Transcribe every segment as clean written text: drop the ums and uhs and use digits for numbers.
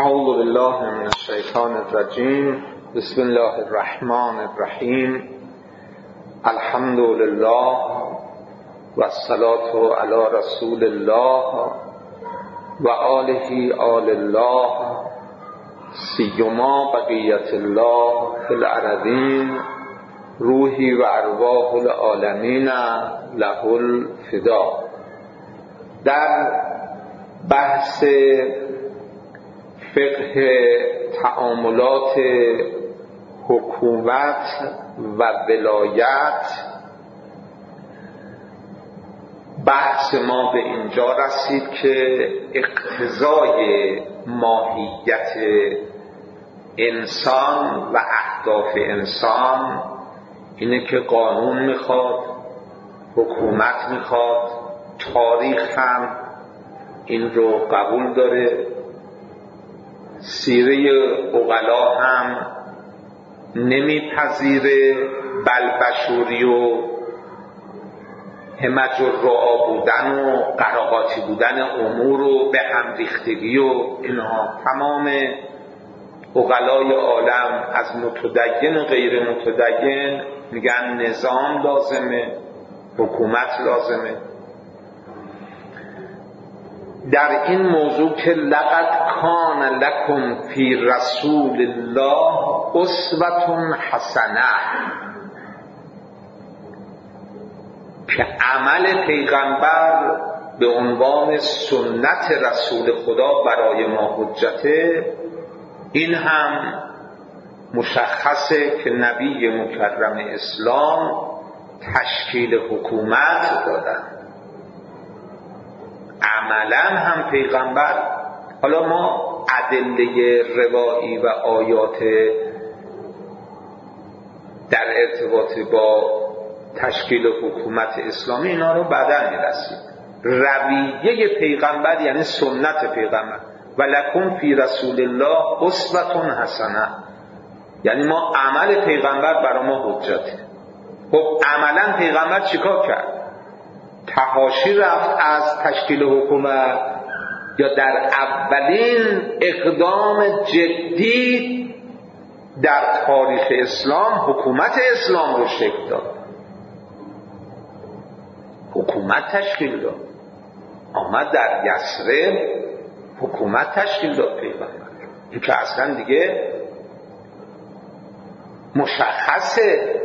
اعوذ بالله من الشیطان الرجیم. بسم الله الرحمن الرحیم. الحمد لله و الصلاة علی رسول الله و آله آل الله سیما بقیت الله فی الارضین روحی و ارواح العالمین له الفدا. در بحث فقه تعاملات حکومت و ولایت بحث ما به اینجا رسید که اقتضای ماهیت انسان و اهداف انسان اینه که قانون میخواد، حکومت میخواد، تاریخ هم این رو قبول داره، سیره عقلا هم نمیپذیره، بلبشوری و همج الرعا بودن و قراقاتی بودن امور و به هم ریختگی و اینها. تمام عقلای عالم از متدین و غیر متدین میگن نظام لازمه، حکومت لازمه. در این موضوع که لقد کان لکم فی رسول الله اسوة حسنه، که عمل پیغمبر به عنوان سنت رسول خدا برای ما حجته، این هم مشخصه که نبی مکرم اسلام تشکیل حکومت دادن، عملا هم پیغمبر. حالا ما ادله روایی و آیات در ارتباط با تشکیل حکومت اسلامی اینا رو بعداً میرسیم. رویه پیغمبر یعنی سنت پیغمبر. ولکم فی رسول الله اسوة حسنه، یعنی ما عمل پیغمبر برای ما حجته. خب عملا پیغمبر چیکار کرد؟ تحاشی رفت از تشکیل حکومت یا در اولین اقدام جدی در تاریخ اسلام حکومت اسلام رو شکل داد، حکومت تشکیل داد، آمد در یثرب حکومت تشکیل داد پیغمبر. این که اصلا دیگه مشخصه.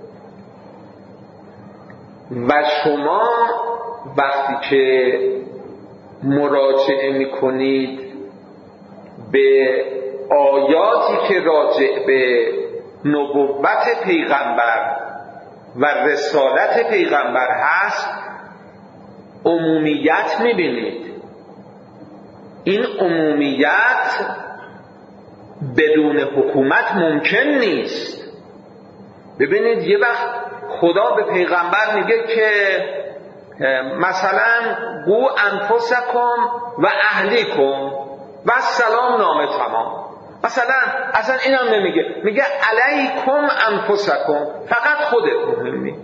و شما وقتی که مراجعه میکنید به آیاتی که راجع به نبوت پیغمبر و رسالت پیغمبر هست، عمومیت میبینید. این عمومیت بدون حکومت ممکن نیست. ببینید یه وقت خدا به پیغمبر میگه که مثلا قو انفسکم و اهلیکم و السلام نامه تمام. مثلا اصلا اینم نمیگه، میگه علیکم انفسکم، فقط خودت مهمی.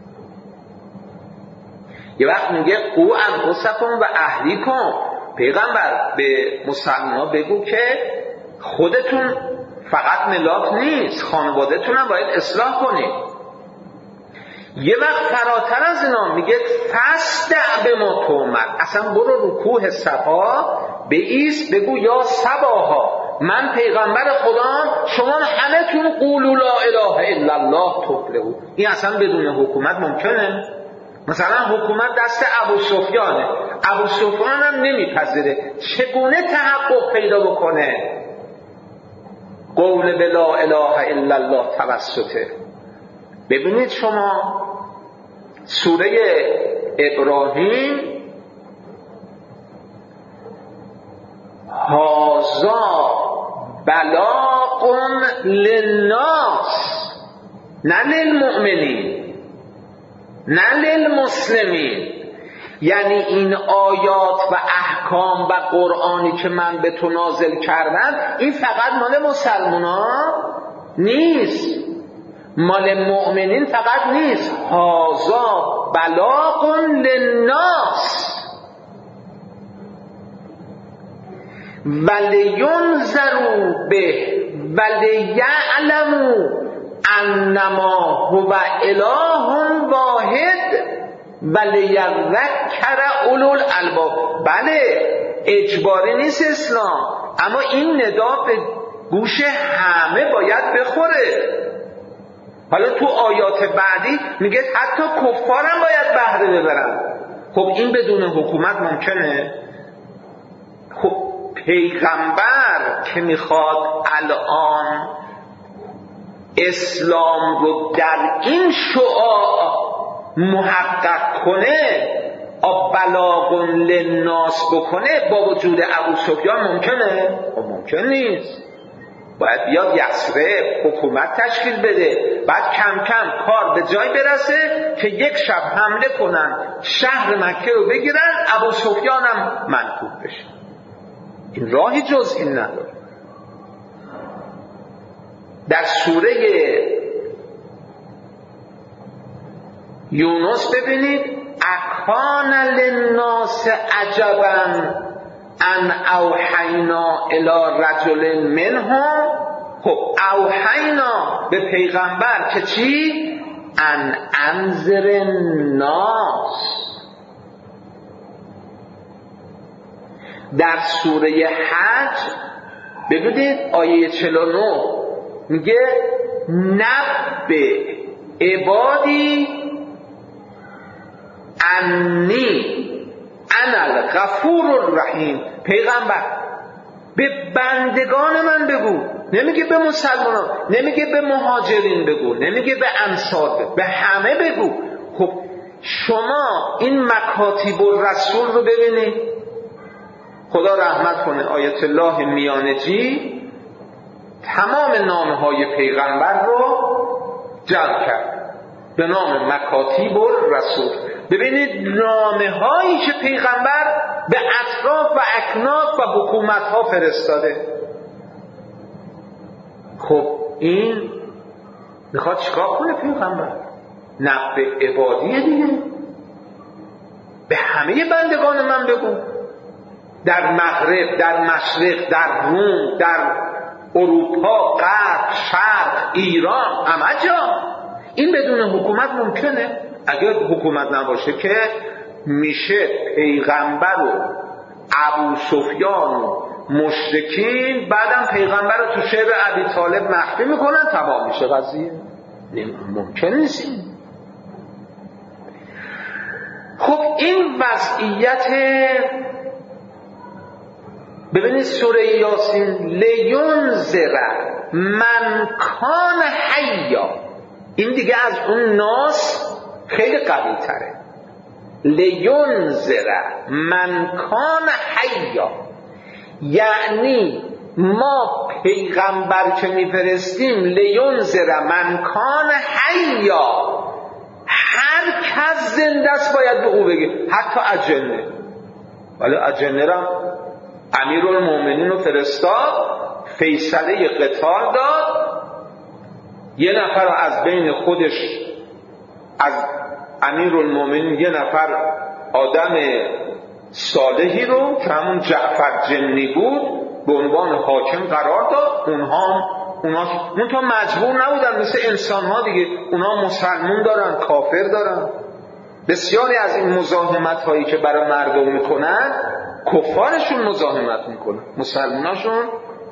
یه وقت میگه قو انفسکم و اهلیکم، پیغمبر به مسلمان‌ها بگو که خودتون فقط ملاک نیست، خانواده‌تون هم باید اصلاح کنید. یه وقت فراتر از اینا میگه فاصدع بما تؤمر، اصلا برو رو کوه صفا بایست بگو یا صباها من پیغمبر خدام، شما همتون قولوا لا اله الا الله تفلحوا. این اصلا بدون حکومت ممکنه؟ مثلا حکومت دست ابوسفیانه، ابوسفیان هم نمیپذیره، چگونه تحقق پیدا بکنه قول به لا اله الا الله توسطه؟ ببینید شما سوره ابراهیم، هذا بلاغ للناس، نه للمؤمنین نه للمسلمین. یعنی این آیات و احکام و قرآنی که من به تو نازل کردم، این فقط مال مسلمانان نیست، مال مؤمنین فقط نیست. هذا بلاغ للناس. ولینذروا به ولیعلموا انما هو اله واحد ولیذکر اولو الالباب. بله اجباری نیست اسلام، اما این ندا به گوش همه باید بخوره. حالا تو آیات بعدی میگه حتی کفارم باید بهره ببرن. خب این بدون حکومت ممکنه؟ خب پیغمبر که میخواد الان اسلام رو در این شعاع محقق کنه، بلاغ للناس بکنه، با وجود ابو سفیان ممکنه؟ ممکن نیست. باید بیاد یثرب حکومت تشکیل بده، بعد کم کم کار به جای برسه که یک شب حمله کنن شهر مکه رو بگیرن، ابو سفیان هم منکوب بشه. این راهی جز این نداره. در سوره یونس ببینید اکان للناس عجبا ان اوحینا الی رجل منهم. خب اوحینا به پیغمبر که چی؟ ان انذر الناس. در سوره حج ببینید آیه 49 میگه نبئ عبادی انی انا الغفور الرحیم. پیغمبر به بندگان من بگو، نمیگه به مسلمانان، نمیگه به مهاجرین بگو، نمیگه به انصار بگو، به همه بگو. خب شما این مکاتیب الرسول رو ببینید. خدا رحمت کنه آیت الله میانجی تمام نامهای پیغمبر رو جمع کرد به نام مکاتیب الرسول. ببینید نامه هایی که پیغمبر به اطراف و اکناف و حکومت ها فرستاده. خب این میخواد چیکار کنه پیغمبر؟ نبئ عبادی دیگه، به همه بندگان من بگو، در مغرب، در مشرق، در روم، در اروپا، غرب، شرق، ایران، همه جا. این بدون حکومت ممکنه؟ اگر حکومت نباشه که میشه پیغمبر و ابو سفیان و مشرکین بعدم پیغمبر رو تو شعر ابی طالب مخفی میکنن، تمام میشه قضیه. ممکن نیست این. خب این وضعیت ببینید سوره یاسین لینذر من کان حیا، این دیگه از اون ناس خیلی قوی تره. لینذر من کان حیا، یعنی ما پیغمبر که میفرستیم لینذر من کان حیا، هر کس زنده است باید به او بگه، حتی اجنه. ولی اجنه را امیرالمومنین رو فرستاد، فیصله قتال داد، یه نفر از بین خودش از امیرالمومنین یه نفر آدم صالحی رو که همون جعفر جنی بود به عنوان حاکم قرار داد. اونها تا مجبور نبودن، مثل انسان ها دیگه، اونها مسلمون دارن، کافر دارن. بسیاری از این مزاحمت هایی که برای مردم میکنن کفارشون مزاحمت میکنن، مسلماناشون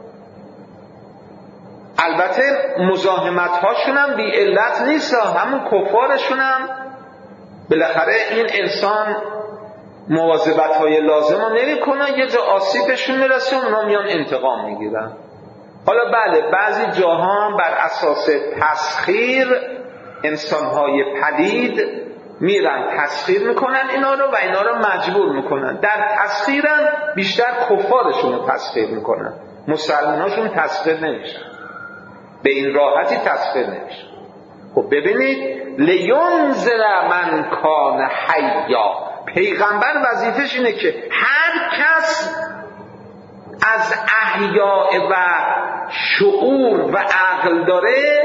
البته مزاحمت هاشون هم بی علت نیست، همون کفارشون هم بالاخره این انسان مواظبت های لازم رو نمی کنن، یه جا آسیبشون میرسه اونا میان انتقام میگیرن. حالا بله بعضی جاها هم بر اساس تسخیر انسانهای پلید میرن تسخیر میکنن اینا رو و اینا رو مجبور میکنن. در تسخیرن بیشتر کفارشون رو تسخیر میکنن، مسلماناشون تسخیر نمیشن، به این راحتی تسخیر نمیشن. خب ببینید لینذر من کان حیا، پیغمبر وظیفش اینه که هر کس از احیاء و شعور و عقل داره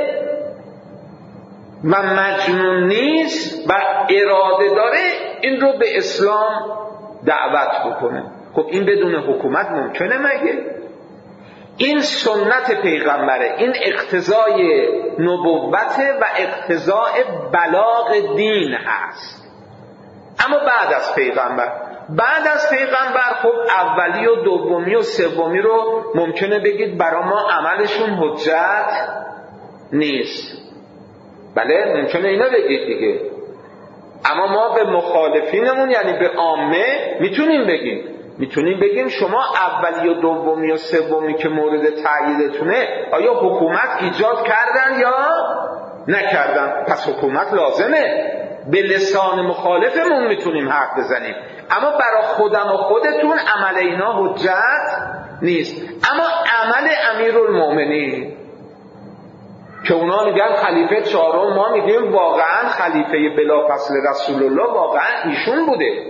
و مجنون نیست و اراده داره این رو به اسلام دعوت بکنه. خب این بدون حکومت ممکنه مگه؟ این سنت پیغمبره، این اقتضای نبوته و اقتضای بلاغ دین هست. اما بعد از پیغمبر خب اولی و دومی و سومی رو ممکنه بگید برای ما عملشون حجت نیست. بله ممکنه اینا بگید دیگه. اما ما به مخالفینمون یعنی به عامه میتونیم بگیم شما اولی و دومی و سومی که مورد تأییدتونه آیا حکومت ایجاد کردن یا نکردن؟ پس حکومت لازمه. به لسان مخالفمون میتونیم حرف بزنیم، اما برای خودم و خودتون عمل اینا حجت نیست. اما عمل امیرالمومنین که اونا میگن خلیفه چهارم، ما میگیم واقعا خلیفه بلافاصله رسول الله واقعا ایشون بوده.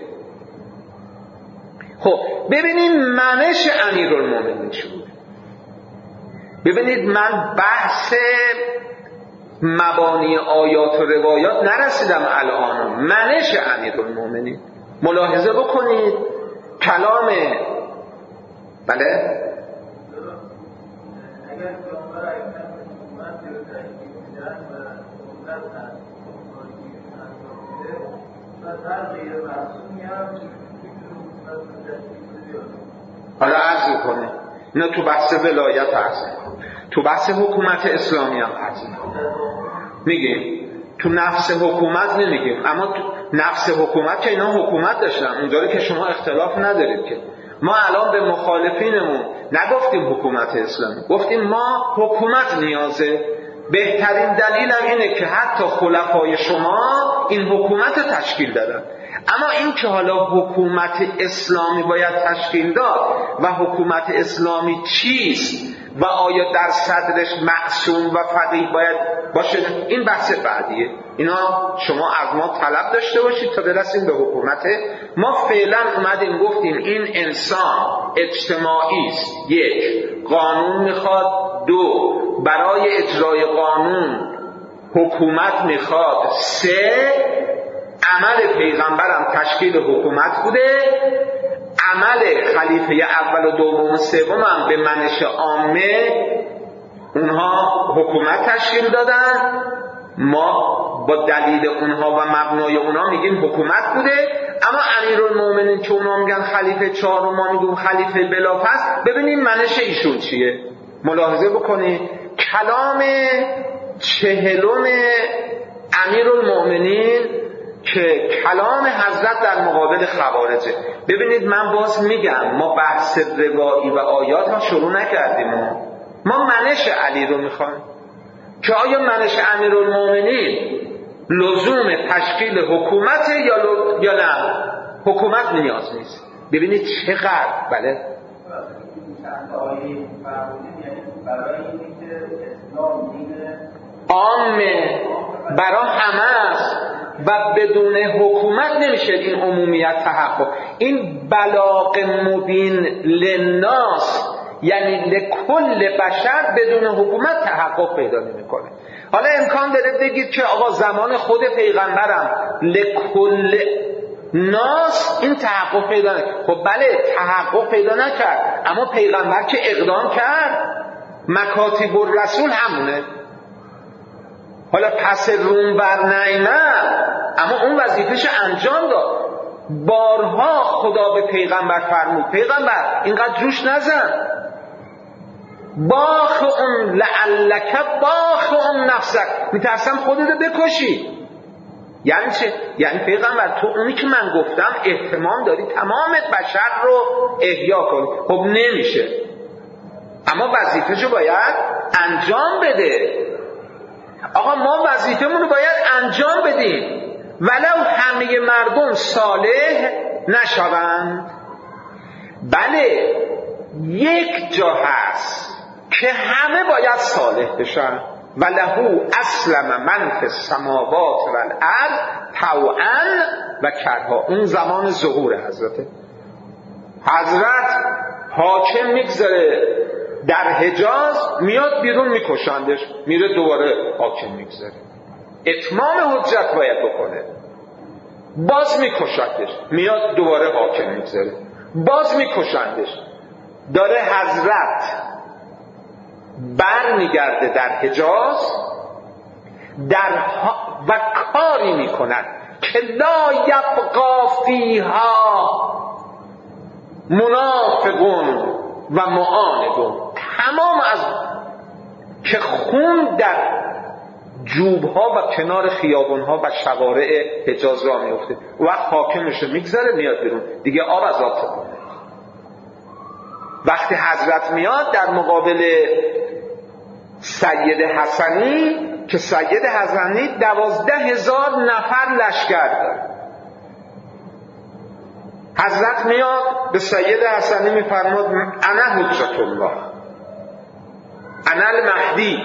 خب ببینید منش امیرالمومنین چی بوده. ببینید من بحث مبانی آیات و روایات نرسیدم الان. منش امیرالمومنین ملاحظه بکنید کلام بله حالا عرض میکنه اینا تو بحث ولایت عرض میکنه، تو بحث حکومت اسلامی هم عرض میکنه. میگیم تو نفس حکومت نمیگیم، اما تو نفس حکومت که اینا حکومت داشتن اونجایی که شما اختلاف ندارید که ما الان به مخالفینمون نگفتیم حکومت اسلامی، گفتیم ما حکومت نیازه. بهترین دلیلم اینه که حتی خلفای شما این حکومت تشکیل دادن. اما این که حالا حکومت اسلامی باید تشکیل داد و حکومت اسلامی چیست و آیا در صدرش معصوم و فقیه باید باشه، این بحث بعدیه. اینا شما از ما طلب داشته باشید تا برسیم به حکومت. ما فعلا اومدیم گفتیم این انسان اجتماعی است، یک قانون میخواد، دو برای اجرای قانون حکومت میخواد، سه عمل پیغمبرم تشکیل حکومت بوده، عمل خلیفه اول و دوم و سوم هم به منش عامه اونها حکومت تشکیل دادن. ما با دلیل اونها و مبنای اونها میگیم حکومت بوده. اما امیرالمومنین که اونها میگن خلیفه چهارم، ما میگیم خلیفه بلافاصله. ببینیم منش ایشون چیه. ملاحظه بکنید کلام چهلم امیرالمومنین که کلام حضرت در مقابل خوارجه. ببینید من باز میگم ما بحث روایی و آیات ما شروع نکردیم. ما منش علی رو میخوایم که آیا منش امیرالمومنین لزوم تشکیل حکومت یا نه حکومت نیاز نیست. ببینید چقدر بله عامه برای همه است و بدون حکومت نمیشه این عمومیت تحقق. این بلاغ مبین للناس یعنی لکل بشر بدون حکومت تحقق پیدا نمیکنه. حالا امکان داره بگید که آقا زمان خود پیغمبرم لکل ناس این تحقق پیدا نکنه. خب بله تحقق پیدا نکرد، اما پیغمبر که اقدام کرد، مکاتب الرسول همونه. حالا پس روم بر نیامد، اما اون وظیفه‌ش انجام داد. بارها خدا به پیغمبر فرمود پیغمبر اینقدر جوش نزن، باخ اون لعلک باخ اون نفسک، میترسم خودت بکشی. یعنی چه؟ یعنی پیغمبر تو اونی که من گفتم اهتمام داری تمام بشر رو احیا کنی. خب نمیشه، اما وظیفه‌شو باید انجام بده. آقا ما وظیفه‌مون رو باید انجام بدیم ولو همه مردم صالح نشوند. بله یک جا هست که همه باید صالح بشن، ولهو اسلم من فی السماوات والارض طوعا و کرها. اون زمان ظهور حضرت حاکم میگذره در حجاز، میاد بیرون میکشندش، میره دوباره حاکم میگذره، اتمام حجت باید بکنه، باز میکشندش، میاد دوباره حاکم میگذره، باز میکشندش. داره حضرت بر میگرده در حجاز و کاری میکند که لا یبقا فیها منافقون و معاندون. تمام از که خون در جوبها و کنار خیابونها و شوارع حجاز را میفته، وقت حاکمش رو میگذاره میاد بیرون، دیگه آب از آب تکونه. وقتی حضرت میاد در مقابل سید حسنی، که سید حسنی 12,000 نفر لشکر داره، حضرت میاد به سید حسنی میفرماد انا حجت الله، انا المهدی.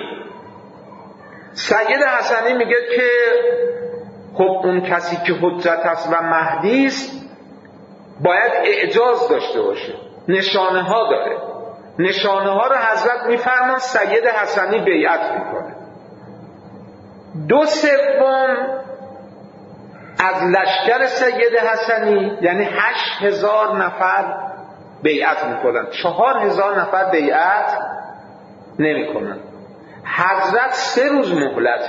سید حسنی میگه که خب اون کسی که حجت است و مهدی است باید اعجاز داشته باشه، نشانه ها داره. نشانه ها رو حضرت میفرمان، سید حسنی بیعت میکنه. 2/3 از لشکر سید حسنی یعنی 8,000 نفر بیعت میکنن، 4,000 نفر بیعت نمیکنن. حضرت 3 روز مهلت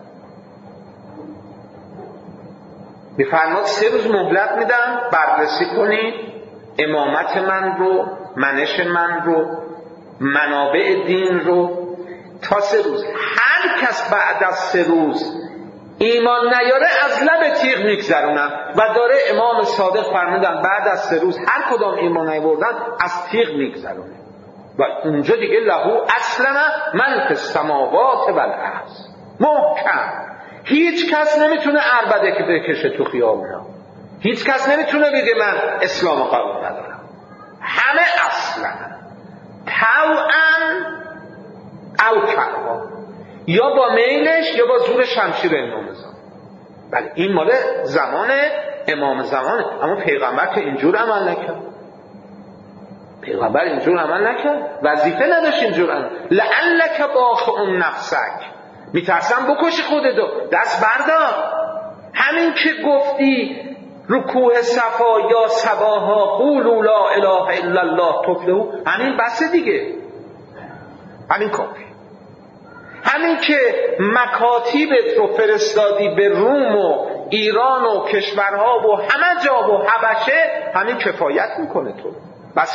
میفرماد 3 روز مهلت میدم بررسی کنید امامت من رو، منش من رو، منابع دین رو، تا 3 روز. هر کس بعد از 3 روز ایمان نیاره از لب تیغ میگذرونن. و داره امام صادق فرمودن بعد از 3 روز هر کدام ایمان نیاوردن از تیغ میگذرونه. و اونجا دیگه لهو اسلم من فی السماوات و الارض، محکم. هیچ کس نمیتونه عربده که بکشه تو خیابونا، هیچ کس نمیتونه بگه من اسلام قبول ندارم. همه اصلا طوعا او کرها، یا با میلش یا با زور شمشیر امام زمان. بله این مال زمان امام زمانه، اما پیغمبر که اینجور عمل نکرد. پیغمبر اینجور عمل نکرد، وظیفه نداشت اینجور عمل. لعلک باخع نفسک، میترسم بکشی خودتو، دست بردار. همین که گفتی رکوع صفا یا صباها قولوا لا اله الا الله تفلحوا، همین بسه دیگه، همین کافی. همین که مکاتیبت رو فرستادی به روم و ایران و کشورها و همه جا و حبشه، همین کفایت میکنه تو بس.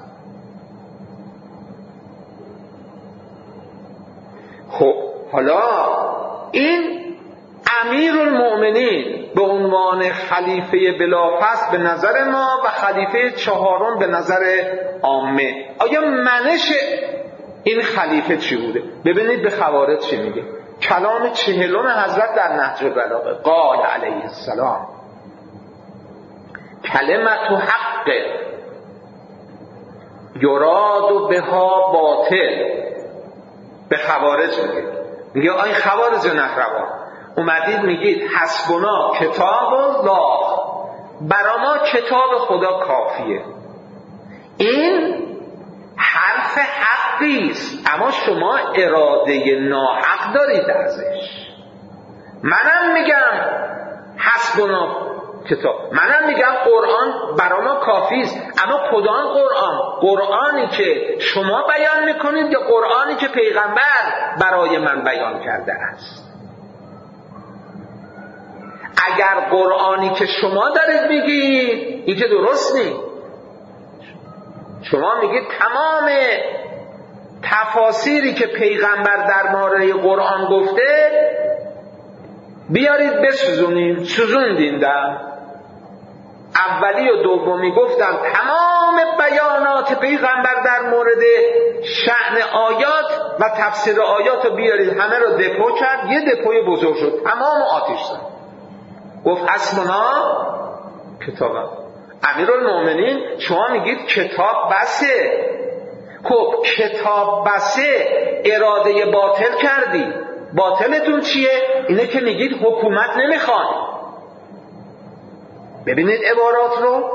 خب حالا این امیرالمؤمنین به عنوان خلیفه بلافاصله به نظر ما و خلیفه 4 به نظر عامه، آیا منش این خلیفه چی بوده؟ ببینید به خوارج چی میگه. کلام 40 حضرت در نهج البلاغه، قال علیه السلام کلمت حق یراد بها باطل. به خوارج میگه آی خوارج نهروان، اومدید میگید حسبنا کتاب الله، برا ما کتاب خدا کافیه. این حرف حقیست، اما شما اراده ناحق دارید ازش. منم میگم حسبنا کتاب، منم میگم قرآن برا ما کافیست، اما کدام قرآن؟ قرآنی که شما بیان میکنید یا قرآنی که پیغمبر برای من بیان کرده است؟ اگر قرآنی که شما دارید میگید این که درست نیست. شما میگید تمام تفاسیری که پیغمبر در مورد قرآن گفته بیارید بسوزونیم، سوزوندین. در اولی و دومی گفتم تمام بیانات پیغمبر در مورد شأن آیات و تفسیر آیات رو بیارید، همه رو دپو کرد، یه دپوی بزرگ شد، تمام آتیش زد. گفت حسبنا کتاب. امیرالمؤمنین شما میگید کتاب بسه. خب کتاب بسه، اراده باطل کردی. باطلتون چیه؟ اینه که میگید حکومت نمیخوان. ببینید عبارات رو.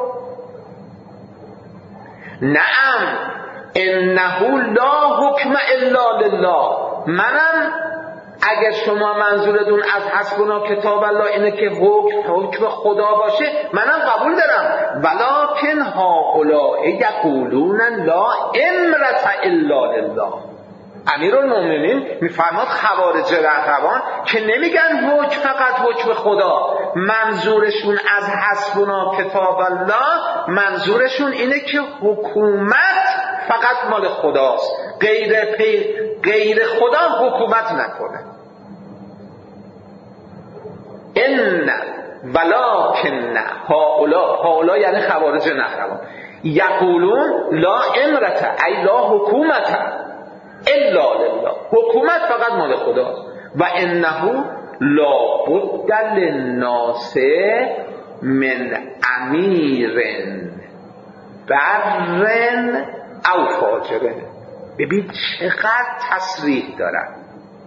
نعم انه لا حکم الا لله، منم اگر شما منظورتون از حسبنا کتاب الله اینه که حکم خدا باشه، منم قبول دارم. ولکن هؤلاء یقولون لا امرة الا لله. امیرالمومنین میفرماد خوارج رهروان که نمیگن حکم فقط حکم خدا، منظورشون از حسبنا کتاب الله منظورشون اینه که حکومت فقط مال خداست، غیر خدا حکومت نکنه. ان ولکن هؤلاء یعنی خوارج نهروان، یقولون لا امرة ای لا حکومت الا لله، حکومت فقط مال خداست. و انه لا بد للناس من امیر بر او فاجر. ببین چقدر تصریح دارن.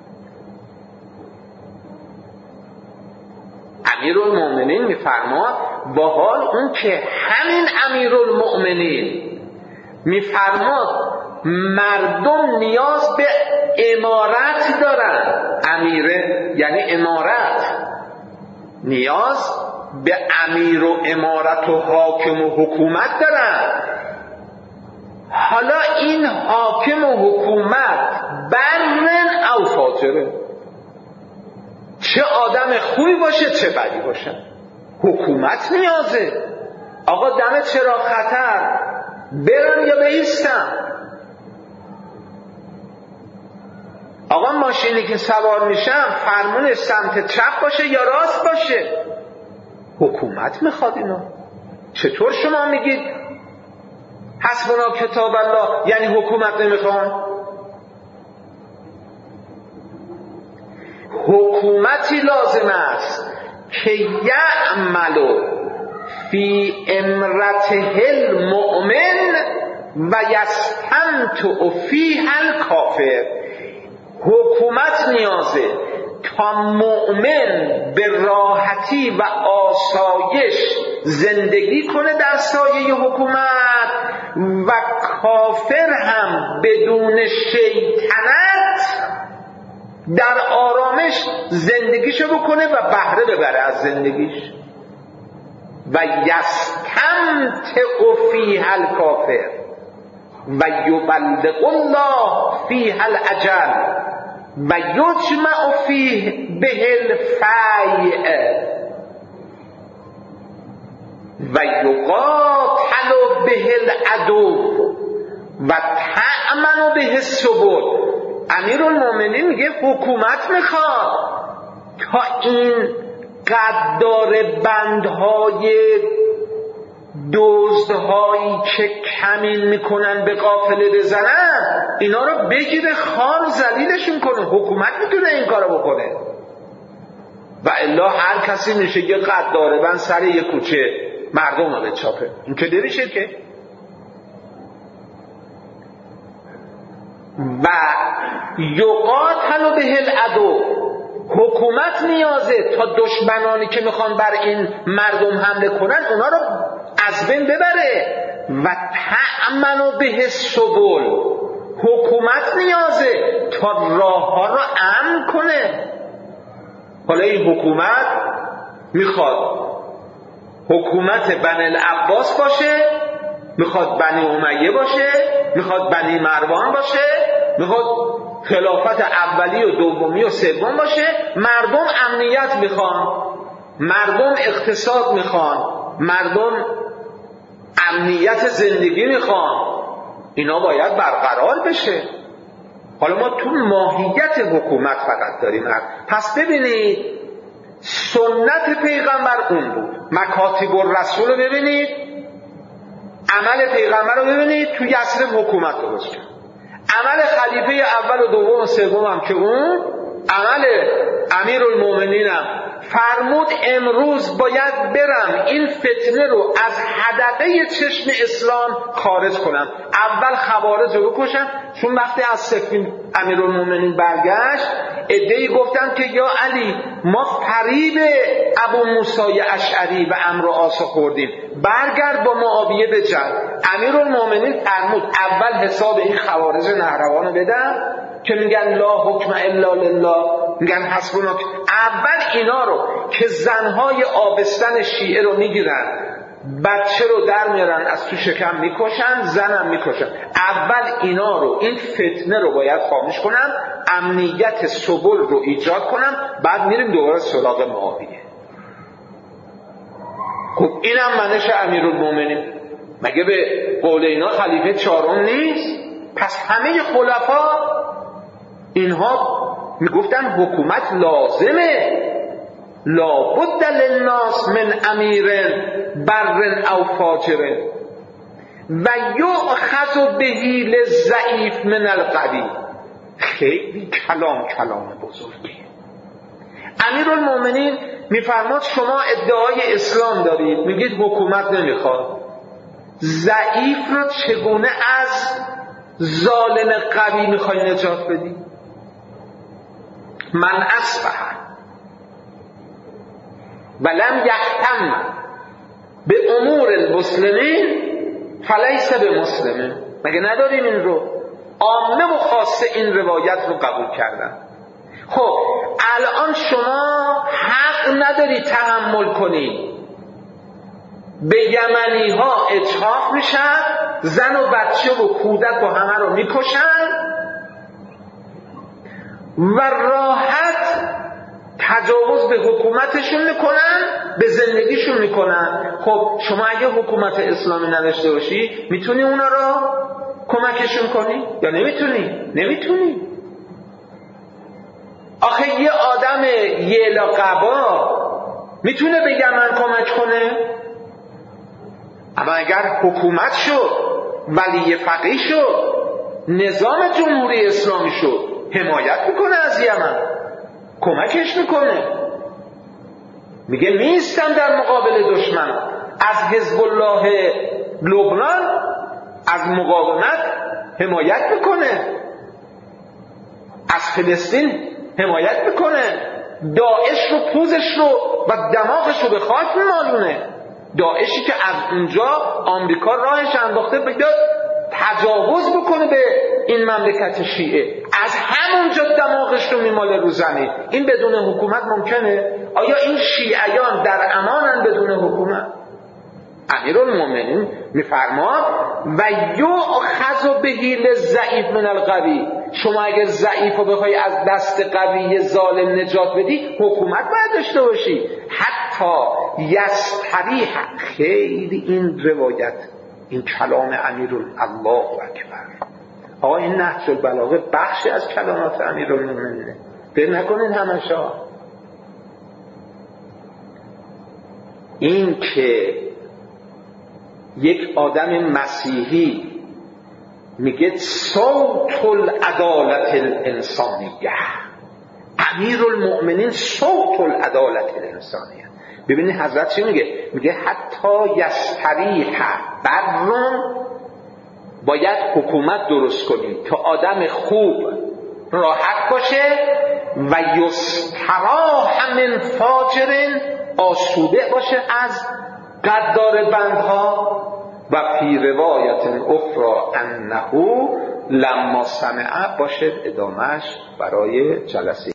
امیرالمومنین میفرماد با حال اون که همین امیرالمومنین میفرماد مردم نیاز به امارت دارن، امیره یعنی امارت، نیاز به امیر و امارت و حاکم و حکومت دارن. حالا این حاکم و حکومت برن او فاجره، چه آدم خوبی باشه چه بدی باشه، حکومت نیازه. آقا دم چراغ خطر برم یا بایستم؟ آقا ماشینی که سوار میشم فرمونش سمت چپ باشه یا راست باشه؟ حکومت میخواد اینو. چطور شما میگید حسبنا کتاب الله یعنی حکومت نمیخوان؟ حکومتی لازم است که یعمل فی امرته المؤمن و یستمتع فیها الکافر. حکومت نیازه تا مؤمن به راحتی و آسایش زندگی کنه در سایه حکومت و کافر هم بدون شیطنت در آرامش زندگیشو بکنه و بهره ببره از زندگیش. و یستمتع فیها الکافر و یبلغ الله فیها الاجل و یجمع فیه به الفیع و یقاتل به العدو و تأمن به السبل. امیرالمومنین میگه حکومت میخواد تا این قدار بندهای دزدهایی که کمین میکنن به قافله بزنن اینا رو بگیره خار و ذلیلشون کنه. حکومت میتونه این کارو بکنه و الا هر کسی میشه یه قداره بند سر یه کوچه مردم رو بچاپه. این که نمیشه که. و یقاتل به العدو، حکومت نیازه تا دشمنانی که میخوان بر این مردم حمله کنن اونا رو از بین ببره. و تأمن به السبل، حکومت نیازه تا راه ها رو امن کنه. حالا این حکومت میخواد حکومت بنی العباس باشه، میخواد بنی امیه باشه، میخواد بنی مروان باشه، میخواد خلافت اولی و دومی و سوم باشه. مردم امنیت میخوان، مردم اقتصاد میخوان، مردم امنیت زندگی میخوان. اینا باید برقرار بشه. حالا ما تو ماهیت حکومت فقط داریم. پس ببینید سنت پیغمبر اون بود. مکاتب الرسول رو ببینید، عمل پیغمبر رو ببینید، تو یثرب حکومت درست کرد. عمل خلیفه اول و دوم و سوم هم که اون عمل امیرالمومنینم فرمود امروز باید برم این فتنه رو از حدقه چشم اسلام خارج کنم. اول خوارج رو بکشم، چون وقتی از سفین امیرالمومنین برگشت عده‌ای گفتن که یا علی ما فریب ابو موسی اشعری و عمرو عاص خوردیم، برگرد با معاویه بجنگ. امیرالمومنین فرمود اول حساب این خوارج نهروان رو بدم که میگن لا حکم الا لله میگن حسبنا. اول اینا رو که زنهای آبستن شیعه رو میگیرن، بچه رو در میارن از تو شکم میکشن، زنم میکشن. اول اینا رو، این فتنه رو باید خاموش کنن، امنیت سبل رو ایجاد کنن، بعد میریم دوباره سراغ معاویه. خب اینم منش امیرالمومنین. مگه به قول اینا خلیفه چهارم نیست؟ پس همه خلفا اینها میگفتن حکومت لازمه، لابد للناس من امیر بر او فاجر و یؤخذ بهی للضعیف من القوی. خیلی کلام بزرگی. امیرالمومنین میفرماد شما ادعای اسلام دارید، میگید حکومت نمیخواد، ضعیف رو چگونه از ظالم قوی میخوای نجات بدی؟ من اصبح ولم یهتم به امور المسلمین فلیس به مسلمین. مگه نداریم این رو؟ عامه و خاصه این روایت رو قبول کردن. خب الان شما حق نداری تحمل کنی به یمنی ها اجحاف میشن، زن و بچه و کودک و همه رو میکشن و راحت تجاوز به حکومتشون میکنن، به زندگیشون میکنن. خب شما اگه حکومت اسلامی نداشته باشی میتونی اونا رو کمکشون کنی یا نمیتونی؟ نمیتونی. آخه یه آدم یلا قبا میتونه به یمن کمک کنه؟ اما اگر حکومت شد، ولی فقیه شد، نظام جمهوری اسلامی شد، حمایت میکنه از یمن، کمکش میکنه، میگه نیستم در مقابل دشمن. از حزب الله لبنان، از مقاومت حمایت میکنه، از فلسطین حمایت میکنه، داعش رو، پوزش رو و دماغش رو به خاک میمالونه. داعشی که از اونجا آمریکا راهش انداخته بیاد تجاوز بکنه به این مملکت شیعه، از همونجا دماغش رو میماله رو زمین. این بدون حکومت ممکنه؟ آیا این شیعیان در امانن بدون حکومت؟ امیرالمومنین میفرماد و یؤخذ بهی للضعیف من القوی. شما اگر ضعیف رو بخوای از دست قوی ظالم نجات بدی، حکومت باید داشته باشی. حتی یستریح. خیلی این روایت، این کلام الله اکبر. آقا این نهج البلاغه بخشی از کلامات امیرالمومنینه، فکر نکنین همشا. این که یک آدم مسیحی میگه صوت العدالت الانسانیه، امیرالمؤمنین صوت العدالت الانسانیه. ببینید حضرت چی میگه؟ میگه حتی یستریح برون، باید حکومت درست کنیم تا آدم خوب راحت باشه و یستراح من فاجر، آسوده باشه از قدار بندها. و فی روایت اخرى انه لما سمع، باشه ادامهش برای جلسه